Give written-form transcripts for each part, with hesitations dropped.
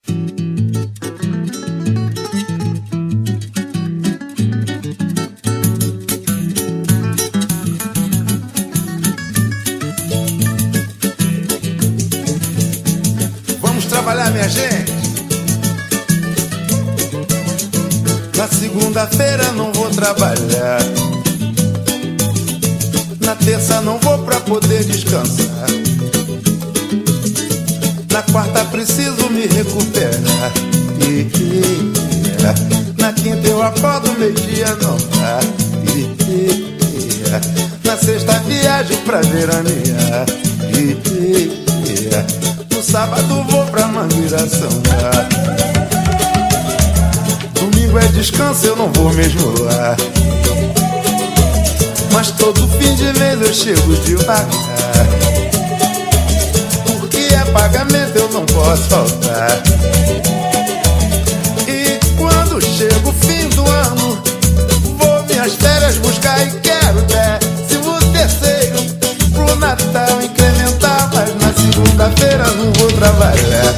Vamos trabalhar, minha gente. Na segunda-feira não vou trabalhar. Na terça não vou pra poder descansar. Na quarta preciso me recuperar. Na quinta eu acordo meio-dia não dá. Na sexta viagem pra veranear. No sábado vou pra Mangueira sambar. Domingo é descanso, eu não vou mesmo lá. Mas todo fim de mês eu chego devagar. Porque é pagamento, eu não posso faltar. E quando chega o fim do ano, vou minhas férias buscar e quero 13º pro Natal incrementar. Mas na segunda-feira não vou trabalhar.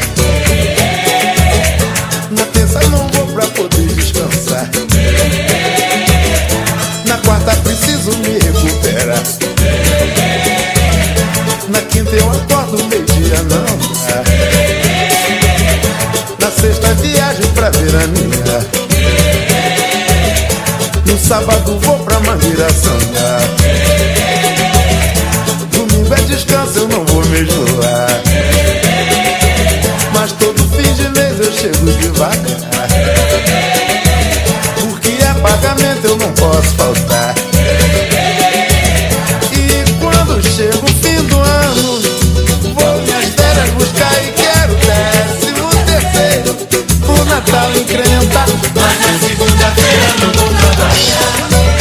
Na terça não vou pra poder descansar. Na quarta preciso me recuperar. Na quinta eu acordo meio-dia não dá. Na sexta viagem pra veranear. No sábado vou pra Mangueira sambar. Domingo é descanso, eu não vou mesmo lá. Mas todo fim de mês eu chego devagar. Porque é pagamento, eu não posso faltar. E quando chega o fim do ano, vou minhas férias buscar e quero 13º pro Natal incrementar. Mas na segunda-feira não vou trabalhar.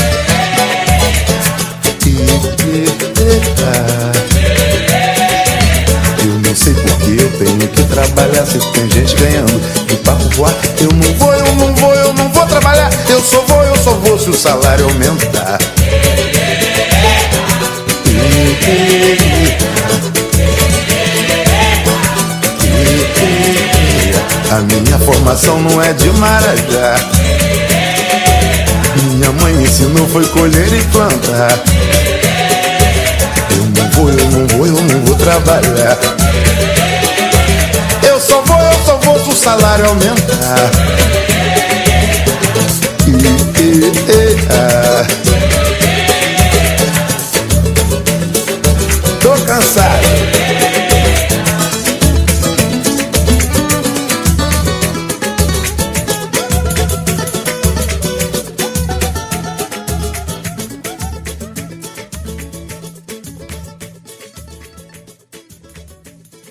Eu não sei porque eu tenho que trabalhar. Se tem gente ganhando de papo voar. Eu não vou trabalhar. Eu só vou se o salário aumentar. A minha formação não é de Marajá. Minha mãe me ensinou foi colher e plantar. Eu não vou trabalhar. Eu só vou se o salário aumentar.